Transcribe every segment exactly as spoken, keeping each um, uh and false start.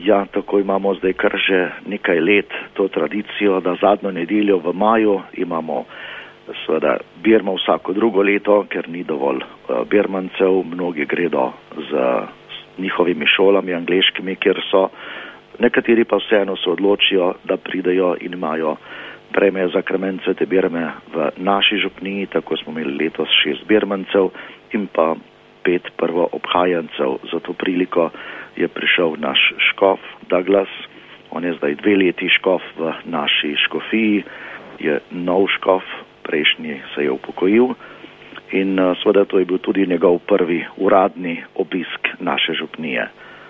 Ja, tako imamo zdaj kar že nekaj let to tradicijo, da zadnjo nedeljo v maju imamo seveda birmo vsako drugo leto, ker ni dovolj birmancev, mnogi gredo z njihovimi šolami angleškimi, kjer so, nekateri pa vseeno se odločijo, da pridejo in imajo prejmejo zakrament svete birme v naši župniji, tako smo imeli letos šest birmancev in pa pet prvo obhajancev. Za to priliko je prišel naš škof Douglas, on je zdaj dve leti škof v naši škofiji, je nov škof, prejšnji se je upokojil in uh, seveda to je bil tudi njegov prvi uradni obisk naše župnije.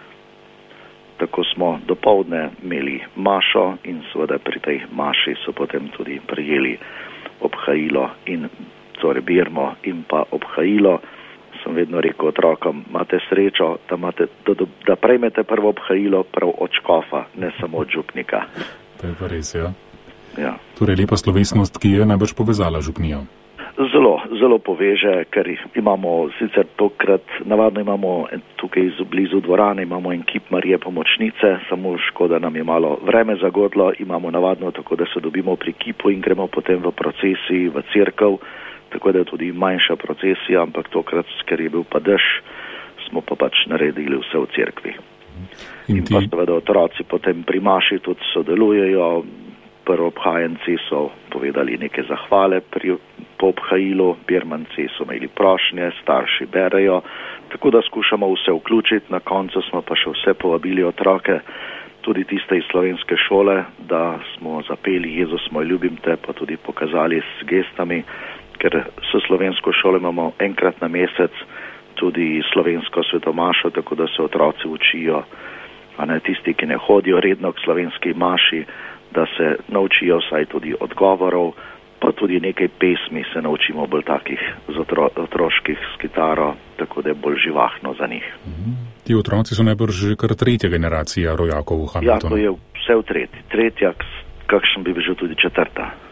Tako smo dopoldne imeli mašo in seveda pri tej maši so potem tudi prijeli obhajilo in torej birmo in pa obhajilo. Sem vedno rekel otrokom, imate srečo, da, imate, da, da prejmete prvo obhajilo prav od škofa, ne samo od župnika. To je pa res, ja. Ja. Torej lepa slovesnost, ki je najbrž povezala župnijo. Zelo, zelo poveže, ker imamo sicer tokrat, navadno imamo tukaj blizu dvorane, imamo en kip Marije Pomočnice, samo škoda nam je malo vreme zagodlo, imamo navadno tako, da se dobimo pri kipu in gremo potem v procesiji, v cerkev, tako da je tudi manjša procesija, ampak tokrat, ker je bil pa dež, smo pa pač naredili vse v cerkvi. In, in ti... pa seveda otroci potem pri maši tudi sodelujejo, prvobhajenci so povedali neke zahvale pri, po obhajilu, birmanci so imeli prošnje, starši berejo, tako da skušamo vse vključiti, na koncu smo pa še vse povabili otroke, tudi tiste iz slovenske šole, da smo zapeli Jezus moj ljubim te, pa tudi pokazali s gestami, ker s slovensko šolo imamo enkrat na mesec tudi slovensko svetomašo, tako da se otroci učijo, a ne tisti, ki ne hodijo redno k slovenski maši, da se naučijo vsaj tudi odgovorov, pa tudi nekaj pesmi se naučimo bolj takih z otro, otroških s kitaro, tako da je bolj živahno za njih. Mm-hmm. Ti otroci so najbrž že kar tretja generacija rojakov v Hamiltonu. Ja, to je vse v tretji. Tretja, kakšen bi bil že tudi četrta.